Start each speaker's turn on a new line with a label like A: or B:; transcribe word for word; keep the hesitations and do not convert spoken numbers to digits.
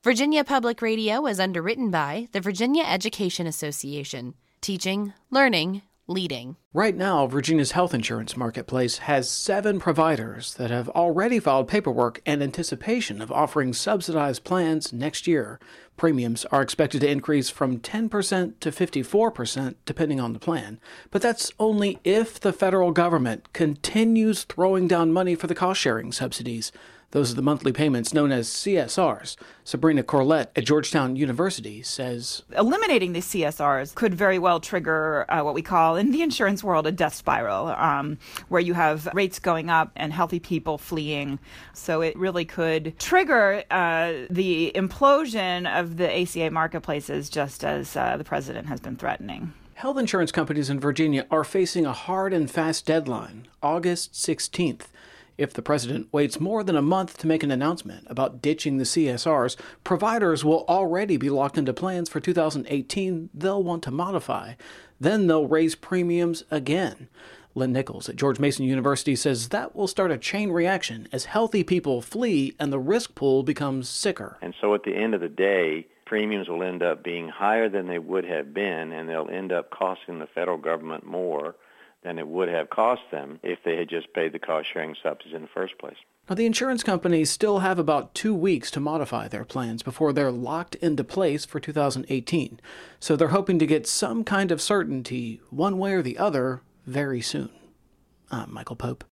A: Virginia Public Radio is underwritten by the Virginia Education Association, teaching, learning, leading.
B: Right now, Virginia's health insurance marketplace has seven providers that have already filed paperwork in anticipation of offering subsidized plans next year. Premiums are expected to increase from ten percent to fifty-four percent, depending on the plan. But that's only if the federal government continues throwing down money for the cost-sharing subsidies. Those are the monthly payments known as C S Rs. Sabrina Corlett at Georgetown University says,
C: eliminating these C S Rs could very well trigger uh, what we call in the insurance world a death spiral, um, where you have rates going up and healthy people fleeing. So it really could trigger uh, the implosion of the A C A marketplaces, just as uh, the president has been threatening.
B: Health insurance companies in Virginia are facing a hard and fast deadline, August sixteenth. If the president waits more than a month to make an announcement about ditching the C S Rs, providers will already be locked into plans for two thousand eighteen they'll want to modify. Then they'll raise premiums again. Lynn Nichols at George Mason University says that will start a chain reaction as healthy people flee and the risk pool becomes sicker.
D: And so at the end of the day, premiums will end up being higher than they would have been, and they'll end up costing the federal government more than it would have cost them if they had just paid the cost-sharing subsidies in the first place.
B: Now, the insurance companies still have about two weeks to modify their plans before they're locked into place for two thousand eighteen. So they're hoping to get some kind of certainty, one way or the other, very soon. I'm Michael Pope.